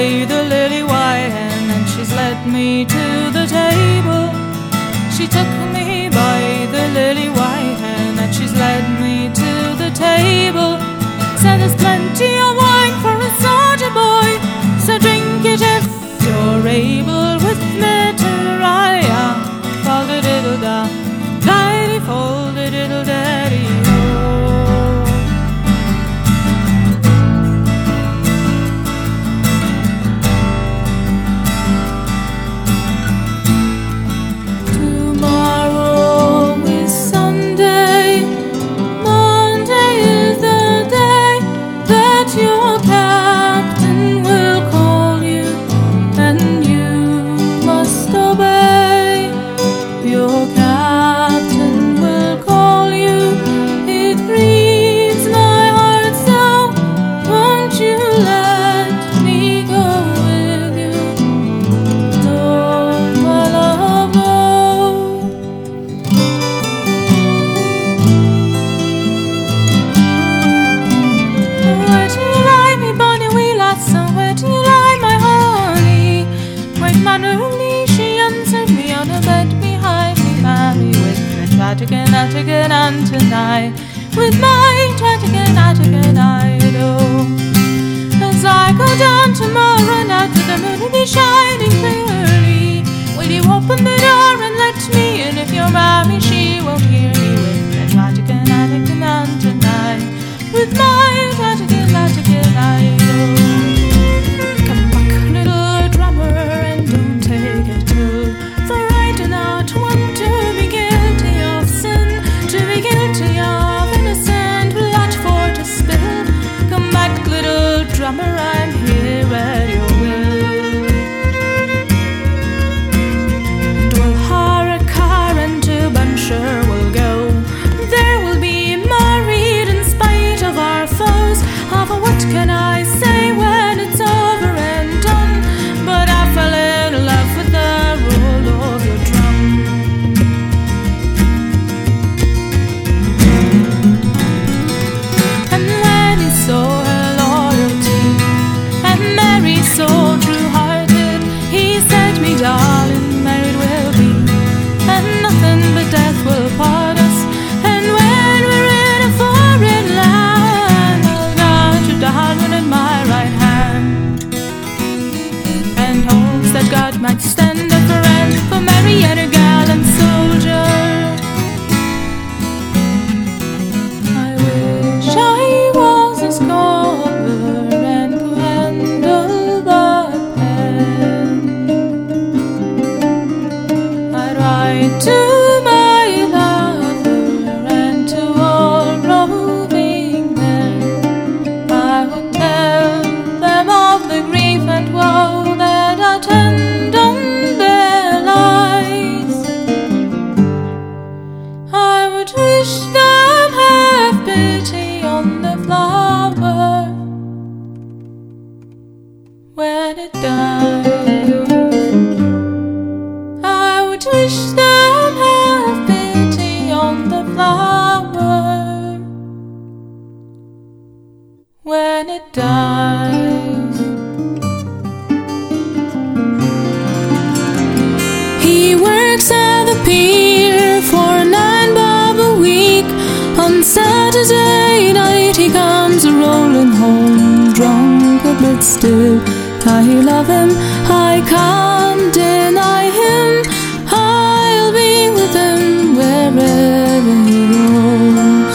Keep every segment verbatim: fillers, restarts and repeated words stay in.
by the lily white hen, and she's led me to the table. She took me by the lily white hen, and she's led me to the table. Said there's plenty of wine for a soldier boy, so drink it if you're able. With me to Raya, fall-a-diddle-da, daddy, fall-a-diddle-daddy. Again, out again, and tonight with my again, out again, I do. As I go down tomorrow night, with the moon will be shining clearly. Will you open the door and let me in? If your mommy, she won't hear me. With that again, out again, and tonight with my again, out again, I do. Come back, little drummer, and don't take it too. For I do not want to be guilty of sin, to be guilty of innocent blood for to spill. Come back, little drummer, I'm here at your will. And we'll hire a car and to Buncher we'll go. There we'll be married in spite of our foes. Oh, but what can I say when it's over and done? But I fell in love with the roll of your drum. And when he saw her loyalty, and Mary so true-hearted, he said, me darling, married we'll be, and nothing but death will part us. And when we're in a foreign land, I'll guard you, darling, in my right hand, and hopes that God might stand a friend for Mary and her gallant soldier. I wish I was a scholar and could handle the pen. I'd write to my lover and to all roving men. I would tell them of the grief and woe that attend on their lives. I would wish them have pity on the flower when it dies. I would wish them have pity on the flower when it dies. He works at the pier for nine bob a week. On Saturday night he comes rolling home drunk, but still I love him, I can't deny him. I'll be with him wherever he goes.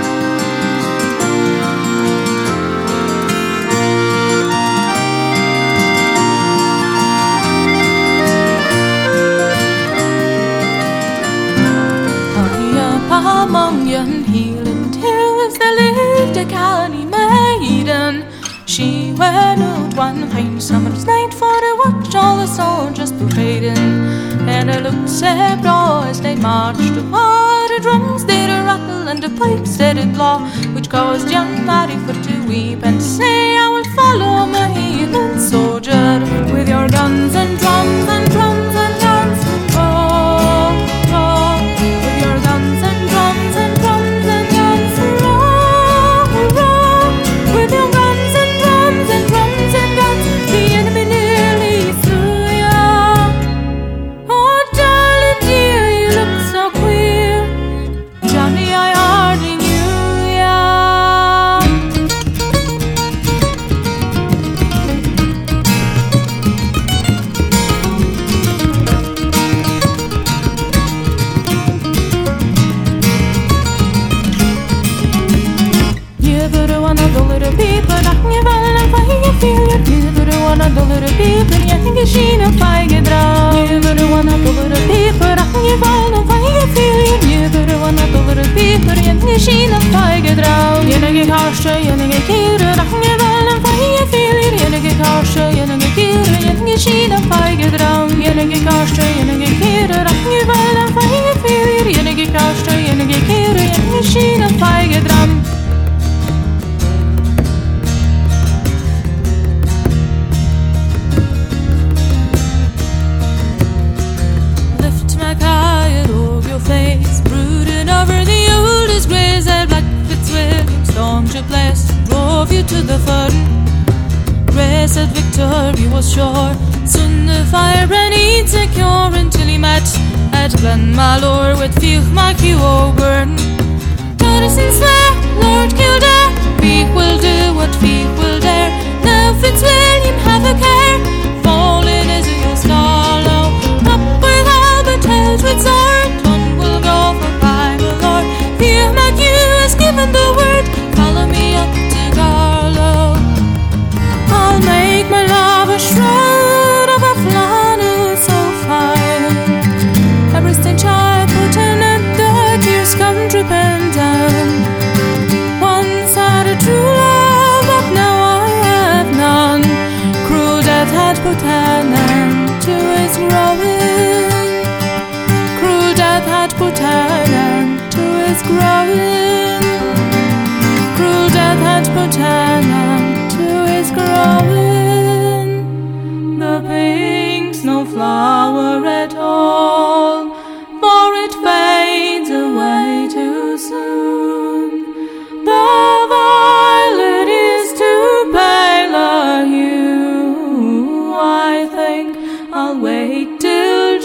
Among yon Highland hills there lived a canny maiden. She went out one fine summer's night for to watch all the soldiers parading, and her looked sae broad as they marched to war. The drums did a rattle and the pipes did a blaw, which caused young Mary for to weep and say, I will follow my Highland soldier with your guns and drums and drums and dance and roll, roll, with your guns and drums and drums and dance and roll, roll, with your guns and drums and drums and guns. The enemy over the paper, you think you seen a fire draw. Never the one up over the paper, I can give all the fire feeling. Never the one up over the paper, you think you seen a fire draw. You know, get harsher, you know, get cuter, I can give all the fire feeling. You know, get harsher, you know, get cuter, you think you seen a fire draw. You know, get harsher, you know, get cuter, I can give all the fire feeling. You know, get harsher, you know, get cuter, you think you seen a fire draw. Drove you to the fun. Grace at victory was sure. Soon the fire ran insecure until he met at Glenmalure with few Mackie O'Byrne. Jonathan swear, Lord Kildare, we will do what we will dare. Now Fitzwilliam have a care, falling as you'll swallow. Up with Albert, held with sword, one will go for Bible Lord. Few Mackie has given the word, follow me up to Carlow. I'll make my love a shroud of a flannel so fine. Every stitch I put in it, the tears come dripping down. Once had a true love, but now I have none. Cruel death had put an end to his growing. Cruel death had put an end to his growing. Cruel death had put an end to his growing. The pink's no flower at all, for it fades away too soon. The violet is too pale a hue. I think I'll wait till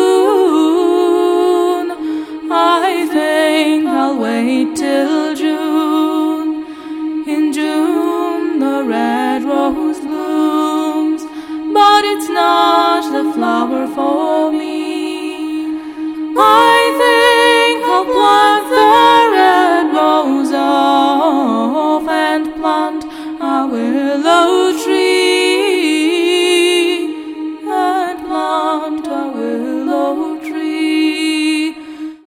June. I think I'll wait till June. In June the red rose blooms, but it's not the flower for me. I think I'll pluck the red rose off and plant a willow